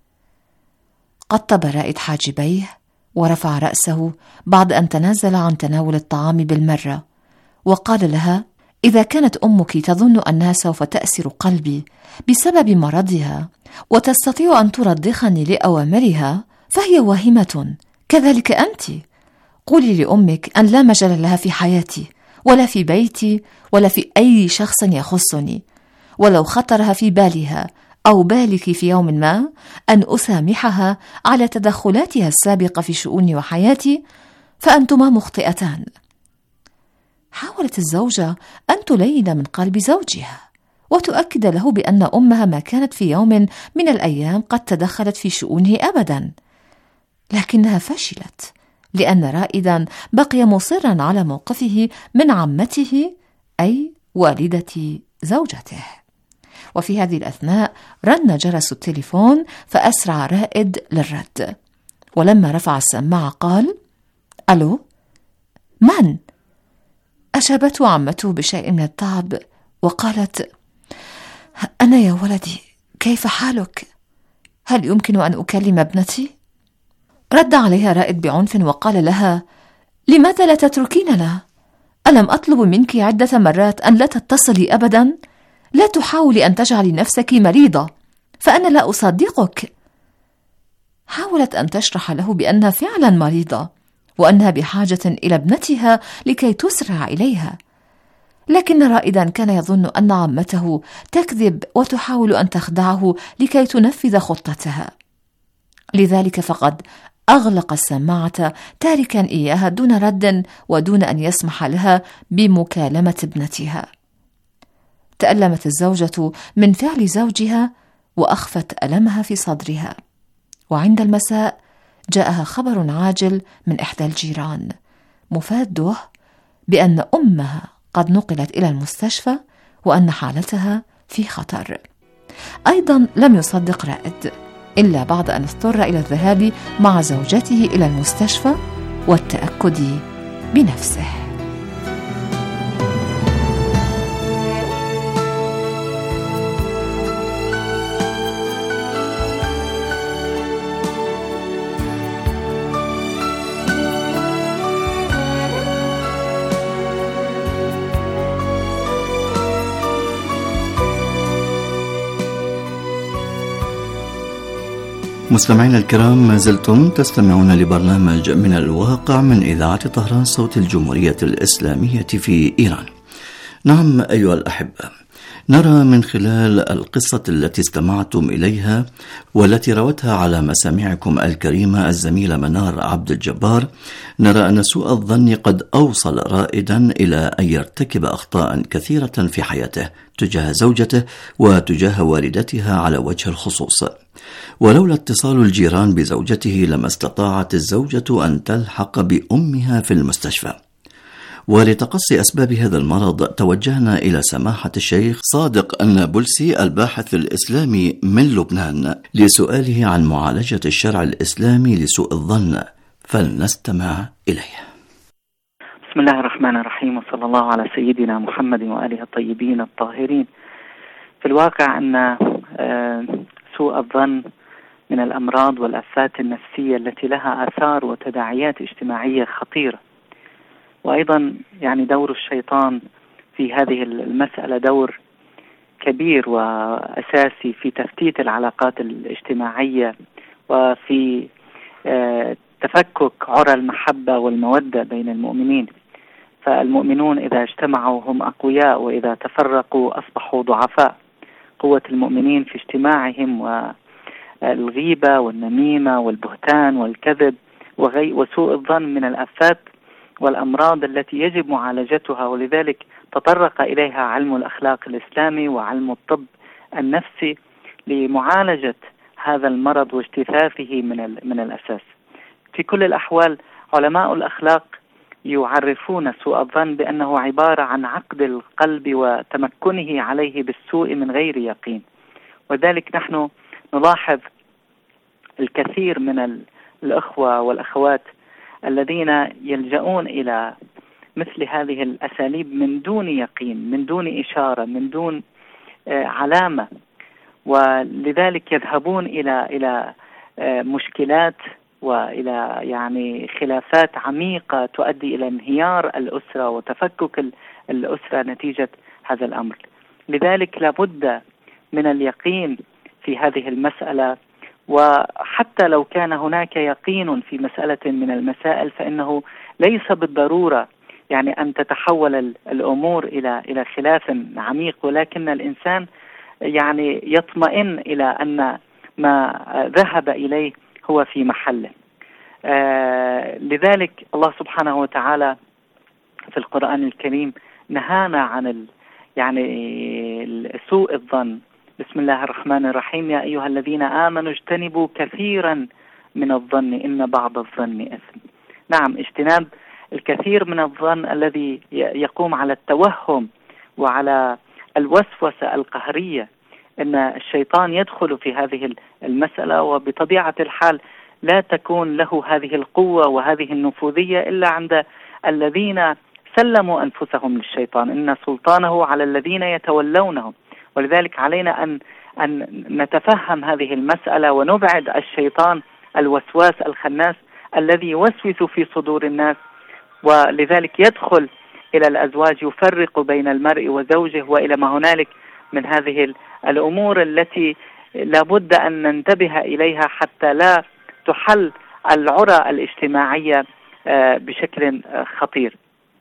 قطب رائد حاجبيه ورفع رأسه بعد أن تنازل عن تناول الطعام بالمرة، وقال لها: إذا كانت أمك تظن أنها سوف تأسر قلبي بسبب مرضها وتستطيع أن ترضخني لأوامرها فهي واهمة، كذلك أنت. قولي لأمك أن لا مجال لها في حياتي ولا في بيتي ولا في أي شخص يخصني، ولو خطرها في بالها أو بالك في يوم ما أن أسامحها على تدخلاتها السابقة في شؤوني وحياتي فأنتما مخطئتان. حاولت الزوجة أن تلين من قلب زوجها وتؤكد له بأن أمها ما كانت في يوم من الأيام قد تدخلت في شؤونه أبدا، لكنها فشلت، لأن رائدا بقي مصرا على موقفه من عمته أي والدة زوجته. وفي هذه الأثناء رن جرس التليفون، فأسرع رائد للرد، ولما رفع السماعة قال: ألو، من؟ أجابته عمته بشيء من التعب وقالت: أنا يا ولدي، كيف حالك؟ هل يمكن أن أكلم ابنتي؟ رد عليها رائد بعنف وقال لها: لماذا لا تتركيننا؟ ألم أطلب منك عدة مرات أن لا تتصلي أبدا؟ لا تحاولي أن تجعلي نفسك مريضة، فأنا لا أصدقك. حاولت أن تشرح له بأنها فعلا مريضة وأنها بحاجة إلى ابنتها لكي تسرع إليها، لكن رائدا كان يظن أن عمته تكذب وتحاول أن تخدعه لكي تنفذ خطتها، لذلك فقد أغلق السماعة تاركا إياها دون رد ودون أن يسمح لها بمكالمة ابنتها. تألمت الزوجة من فعل زوجها وأخفت ألمها في صدرها، وعند المساء جاءها خبر عاجل من إحدى الجيران مفاده بأن أمها قد نقلت إلى المستشفى وأن حالتها في خطر. أيضا لم يصدق رائد إلا بعد أن اضطر إلى الذهاب مع زوجته إلى المستشفى والتأكد بنفسه. مستمعينا الكرام، ما زلتم تستمعون لبرنامج من الواقع من إذاعة طهران صوت الجمهورية الإسلامية في إيران. نعم أيها الأحبة، نرى من خلال القصة التي استمعتم إليها والتي روتها على مسامعكم الكريمة الزميلة منار عبد الجبار، نرى أن سوء الظن قد أوصل رائدا إلى أن يرتكب أخطاء كثيرة في حياته تجاه زوجته وتجاه والدتها على وجه الخصوص. ولولا اتصال الجيران بزوجته لما استطاعت الزوجة أن تلحق بأمها في المستشفى. ولتقصي أسباب هذا المرض توجهنا إلى سماحة الشيخ صادق النابلسي الباحث الإسلامي من لبنان لسؤاله عن معالجة الشرع الإسلامي لسوء الظن، فلنستمع إليه. بسم الله الرحمن الرحيم، وصلى الله على سيدنا محمد وآله الطيبين الطاهرين. في الواقع أن سوء الظن من الأمراض والآفات النفسية التي لها آثار وتداعيات اجتماعية خطيرة، وأيضا يعني دور الشيطان في هذه المسألة دور كبير وأساسي في تفتيت العلاقات الاجتماعية وفي تفكك عرى المحبة والمودة بين المؤمنين. فالمؤمنون إذا اجتمعوا هم أقوياء، وإذا تفرقوا أصبحوا ضعفاء. قوة المؤمنين في اجتماعهم، والغيبة والنميمة والبهتان والكذب وسوء الظن من الآفات والأمراض التي يجب معالجتها، ولذلك تطرق إليها علم الأخلاق الإسلامي وعلم الطب النفسي لمعالجة هذا المرض واجتثاثه من الأساس. في كل الأحوال علماء الأخلاق يعرفون سوء الظن بأنه عبارة عن عقد القلب وتمكنه عليه بالسوء من غير يقين. وذلك نحن نلاحظ الكثير من الأخوة والأخوات الذين يلجؤون إلى مثل هذه الأساليب من دون يقين، من دون إشارة، من دون علامة، ولذلك يذهبون إلى مشكلات وإلى يعني خلافات عميقة تؤدي إلى انهيار الأسرة وتفكك الأسرة نتيجة هذا الأمر. لذلك لابد من اليقين في هذه المسألة، وحتى لو كان هناك يقين في مسألة من المسائل فإنه ليس بالضرورة يعني أن تتحول الأمور إلى خلاف عميق، ولكن الإنسان يعني يطمئن إلى أن ما ذهب إليه هو في محله. لذلك الله سبحانه وتعالى في القرآن الكريم نهانا عن يعني سوء الظن. بسم الله الرحمن الرحيم: يا أيها الذين آمنوا اجتنبوا كثيرا من الظن إن بعض الظن إثم. نعم، اجتناب الكثير من الظن الذي يقوم على التوهم وعلى الوسوسة القهرية، إن الشيطان يدخل في هذه المسألة، وبطبيعة الحال لا تكون له هذه القوة وهذه النفوذية إلا عند الذين سلموا أنفسهم للشيطان، إن سلطانه على الذين يتولونه. ولذلك علينا أن نتفهم هذه المسألة ونبعد الشيطان الوسواس الخناس الذي يوسوس في صدور الناس، ولذلك يدخل إلى الأزواج يفرق بين المرء وزوجه وإلى ما هنالك من هذه الأمور التي لابد أن ننتبه إليها حتى لا تحل العرى الاجتماعية بشكل خطير.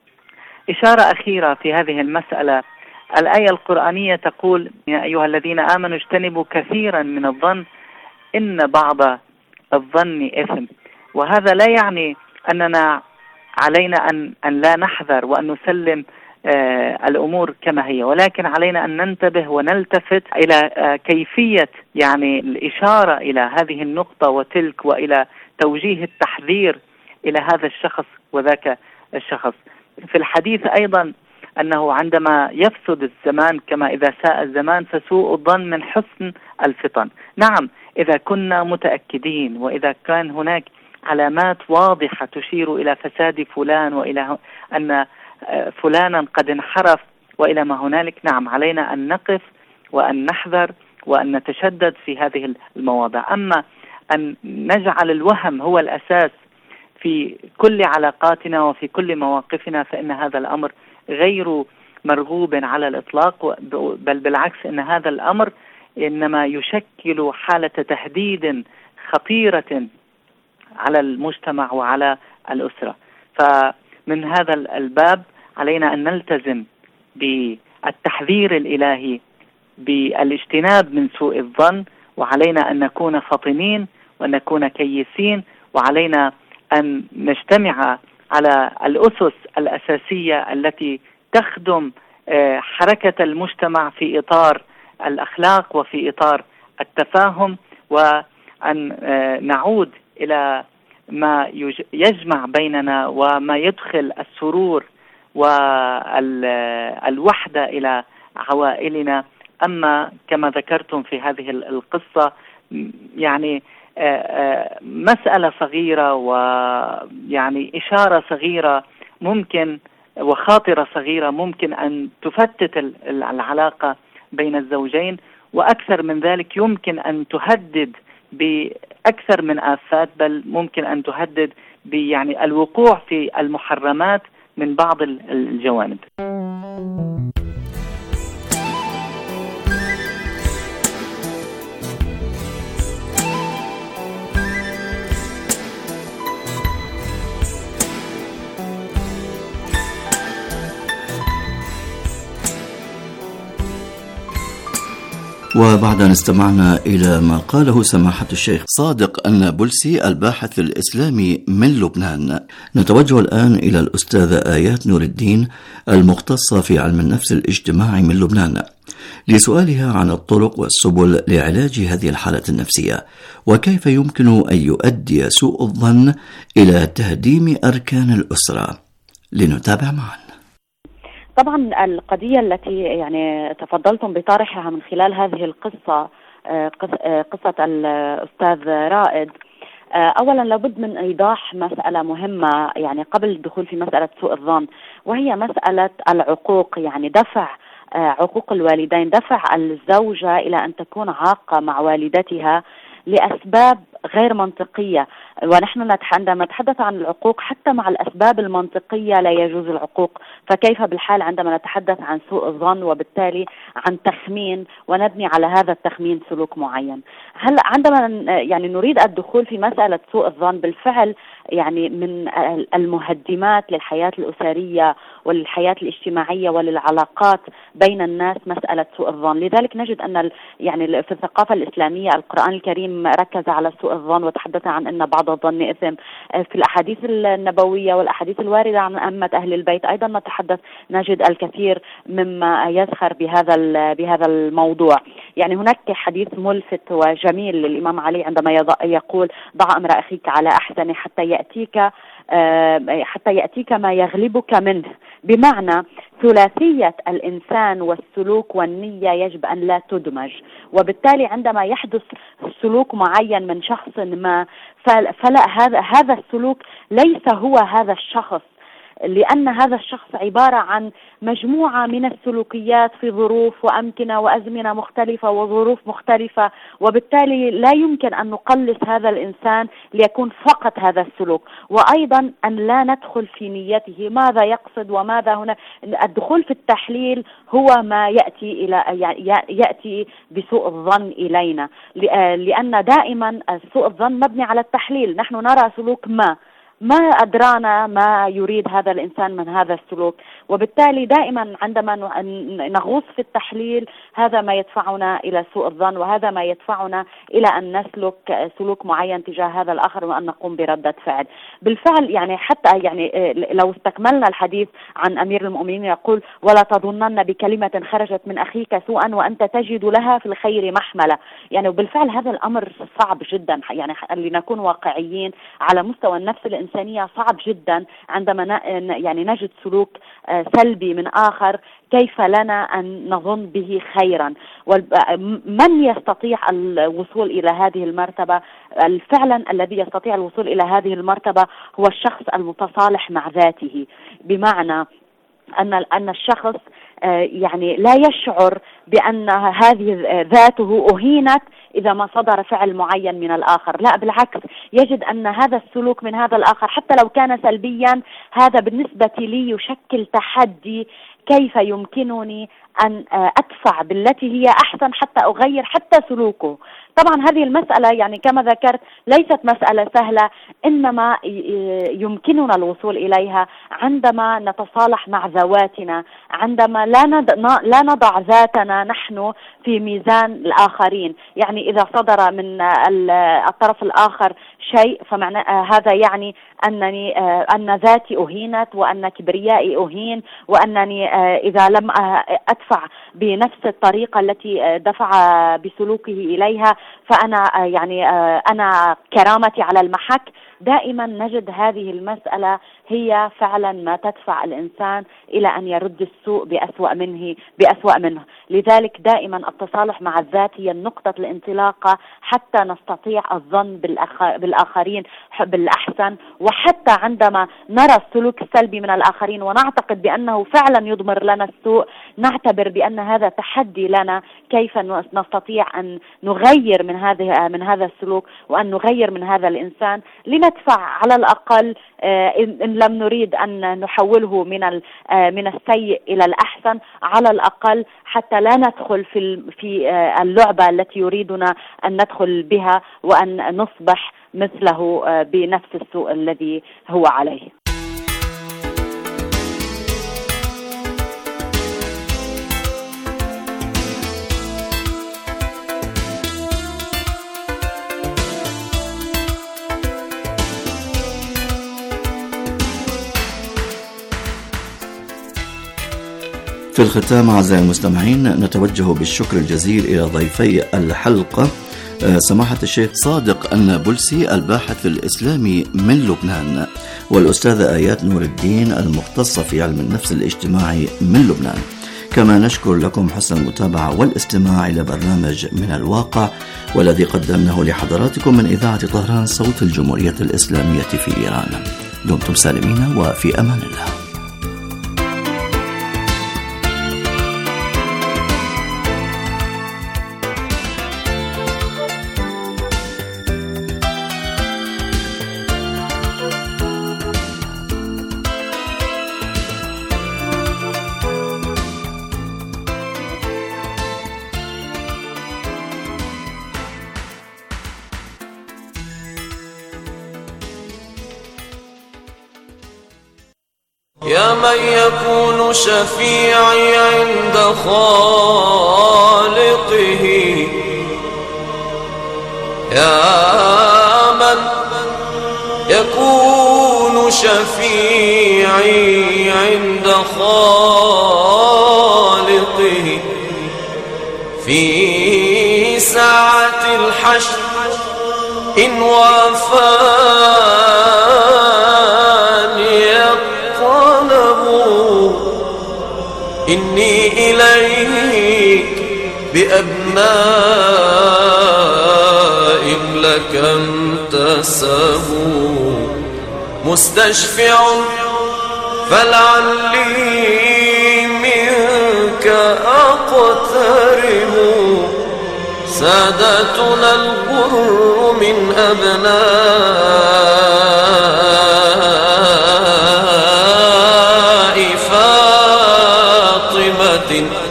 إشارة أخيرة في هذه المسألة: الآية القرآنية تقول: يا أيها الذين آمنوا اجتنبوا كثيرا من الظن إن بعض الظن إثم. وهذا لا يعني أننا علينا أن لا نحذر وأن نسلم الأمور كما هي، ولكن علينا أن ننتبه ونلتفت إلى كيفية يعني الإشارة إلى هذه النقطة وتلك، وإلى توجيه التحذير إلى هذا الشخص وذاك الشخص. في الحديث أيضا أنه عندما يفسد الزمان كما إذا ساء الزمان فسوء الظن من حسن الفطن. نعم، إذا كنا متأكدين وإذا كان هناك علامات واضحة تشير إلى فساد فلان وإلى أن فلانا قد انحرف وإلى ما هنالك، نعم علينا أن نقف وأن نحذر وأن نتشدد في هذه المواضع. أما أن نجعل الوهم هو الأساس في كل علاقاتنا وفي كل مواقفنا فإن هذا الأمر غير مرغوب على الإطلاق، بل بالعكس إن هذا الأمر إنما يشكل حالة تهديد خطيرة على المجتمع وعلى الأسرة. فمن هذا الباب علينا أن نلتزم بالتحذير الإلهي بالاجتناب من سوء الظن، وعلينا أن نكون فطنين وأن نكون كيسين، وعلينا أن نجتمع على الأسس الأساسية التي تخدم حركة المجتمع في إطار الأخلاق وفي إطار التفاهم، وأن نعود إلى ما يجمع بيننا وما يدخل السرور والوحدة إلى عوائلنا. أما كما ذكرتم في هذه القصة يعني مسألة صغيرة ويعني إشارة صغيرة ممكن وخاطرة صغيرة ممكن أن تفتت العلاقة بين الزوجين، وأكثر من ذلك يمكن أن تهدد بأكثر من آفات، بل ممكن أن تهدد يعني الوقوع في المحرمات من بعض الجوانب. وبعد أن استمعنا إلى ما قاله سماحة الشيخ صادق النابلسي الباحث الإسلامي من لبنان، نتوجه الآن إلى الأستاذة آيات نور الدين المختصة في علم النفس الاجتماعي من لبنان لسؤالها عن الطرق والسبل لعلاج هذه الحالة النفسية، وكيف يمكن أن يؤدي سوء الظن إلى تهديم أركان الأسرة. لنتابع معا. طبعا القضية التي يعني تفضلتم بطرحها من خلال هذه القصة، قصة الأستاذ رائد، أولا لابد من إيضاح مسألة مهمة يعني قبل الدخول في مسألة سوء الظن، وهي مسألة العقوق، يعني دفع عقوق الوالدين، دفع الزوجة إلى أن تكون عاقة مع والدتها لأسباب غير منطقية. ونحن عندما نتحدث عن العقوق حتى مع الأسباب المنطقية لا يجوز العقوق، فكيف بالحال عندما نتحدث عن سوء الظن وبالتالي عن تخمين ونبني على هذا التخمين سلوك معين. هلا عندما يعني نريد الدخول في مسألة سوء الظن، بالفعل يعني من المهدمات للحياة الأسرية وللحياة الاجتماعية وللعلاقات بين الناس مسألة سوء الظن. لذلك نجد أن يعني في الثقافة الإسلامية القرآن الكريم ركز على سوء الظن وتحدث عن أن بعض الظن إثم. في الأحاديث النبوية والأحاديث الواردة عن أئمة أهل البيت أيضا نتحدث، نجد الكثير مما يزخر بهذا الموضوع. يعني هناك حديث ملفت وجميل للإمام علي عندما يقول: ضع أمر أخيك على أحسن حتى يأتيك ما يغلبك منه. بمعنى ثلاثية الإنسان والسلوك والنية يجب أن لا تدمج، وبالتالي عندما يحدث سلوك معين من شخص ما فلا هذا السلوك ليس هو هذا الشخص، لأن هذا الشخص عبارة عن مجموعة من السلوكيات في ظروف وأمكنة وأزمنة مختلفة وظروف مختلفة، وبالتالي لا يمكن أن نقلص هذا الإنسان ليكون فقط هذا السلوك. وأيضا أن لا ندخل في نيته ماذا يقصد وماذا هنا. الدخول في التحليل هو ما يأتي بسوء الظن إلينا، لأن دائما سوء الظن مبني على التحليل. نحن نرى سلوك ما أدرانا ما يريد هذا الإنسان من هذا السلوك، وبالتالي دائما عندما نغوص في التحليل هذا ما يدفعنا إلى سوء الظن، وهذا ما يدفعنا إلى أن نسلك سلوك معين تجاه هذا الآخر وأن نقوم بردة فعل. بالفعل يعني حتى يعني لو استكملنا الحديث عن أمير المؤمنين يقول: ولا تظنن بكلمة خرجت من أخيك سوءا وأنت تجد لها في الخير محملة. يعني وبالفعل هذا الأمر صعب جدا، يعني لنكون واقعيين على مستوى النفس الإنسانية صعب جدا عندما يعني نجد سلوك سلبي من آخر، كيف لنا أن نظن به خيرا؟ من يستطيع الوصول إلى هذه المرتبة؟ فعلا الذي يستطيع الوصول إلى هذه المرتبة هو الشخص المتصالح مع ذاته، بمعنى أن الشخص يعني لا يشعر بأن هذه ذاته أهينت إذا ما صدر فعل معين من الآخر، لا بالعكس، يجد أن هذا السلوك من هذا الآخر حتى لو كان سلبيا هذا بالنسبة لي يشكل تحدي، كيف يمكنني أن أدفع بالتي هي أحسن حتى أغير حتى سلوكه. طبعا هذه المسألة يعني كما ذكرت ليست مسألة سهلة، إنما يمكننا الوصول إليها عندما نتصالح مع ذواتنا، عندما لا نضع ذاتنا نحن في ميزان الآخرين. يعني إذا صدر من الطرف الآخر شيء فمعنى هذا يعني أن ذاتي أهينت وأن كبريائي أهين، وأنني إذا لم أدفع بنفس الطريقة التي دفع بسلوكه إليها فأنا يعني أنا كرامتي على المحك. دائما نجد هذه المسألة هي فعلا ما تدفع الإنسان إلى أن يرد السوء بأسوأ منه. لذلك دائما التصالح مع الذات هي نقطة الانطلاقة حتى نستطيع الظن بالآخرين بالأحسن، وحتى عندما نرى السلوك السلبي من الآخرين ونعتقد بأنه فعلا يضمر لنا السوء، نعتبر بأن هذا تحدي لنا، كيف نستطيع أن نغير من هذا السلوك وأن نغير من هذا الإنسان لندفع على الأقل إن لم نريد أن نحوله من السيء إلى الأحسن على الأقل، حتى لا ندخل في اللعبة التي يريدنا أن ندخل بها وأن نصبح مثله بنفس السوء الذي هو عليه. في الختام أعزائي المستمعين نتوجه بالشكر الجزيل إلى ضيفي الحلقة سماحة الشيخ صادق النابلسي الباحث الإسلامي من لبنان، والأستاذة آيات نور الدين المختصة في علم النفس الاجتماعي من لبنان. كما نشكر لكم حسن المتابعة والاستماع إلى برنامج من الواقع، والذي قدمناه لحضراتكم من إذاعة طهران صوت الجمهورية الإسلامية في إيران. دمتم سالمين وفي أمان الله. يا من يكون شفيعي عند خالقه، يا من يكون شفيعي عند خالقه في ساعة الحشر إن وافاني إني إليك بأبناء لك انتسبوا مستشفع، فلعلي منك أقترب. سادتنا الغر من أبناء فاطمة،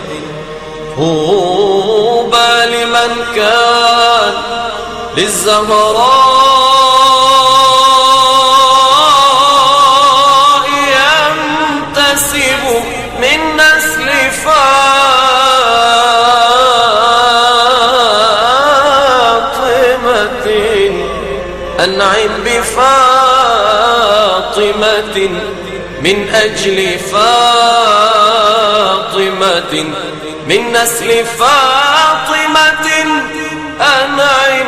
طوبى لمن كان للزهراء ينتسب من نسل فاطمة. أنعم بفاطمة من أجل فاطمة من نسل فاطمة. أنعم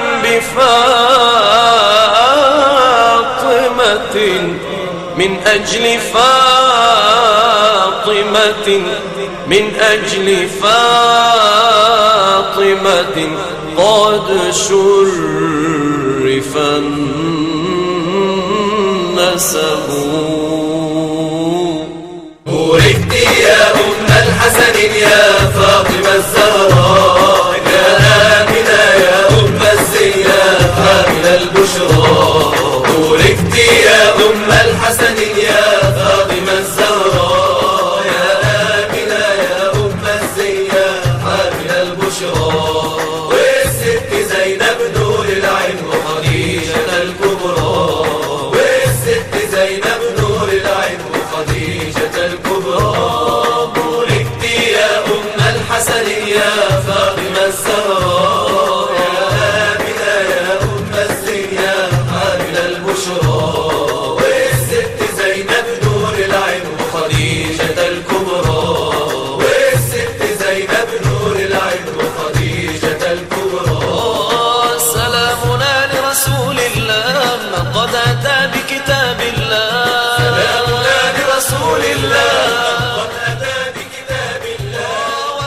بفاطمة من أجل فاطمة من أجل فاطمة قد شرف النسب. بوركت يا أم الحسن يا فاطمة الزهراء، يا آمنة يا أم الزينات حامل البشرى. بوركت يا أم الحسن يا فاطمة الزهراء، يا آمنة يا أم الزينات حامل البشرى. والست زينب نور العين وخديجة الكبرى، والست زينب نور العين وخديجة الكبرى. بوركت يا أم الحسن يا فاطمة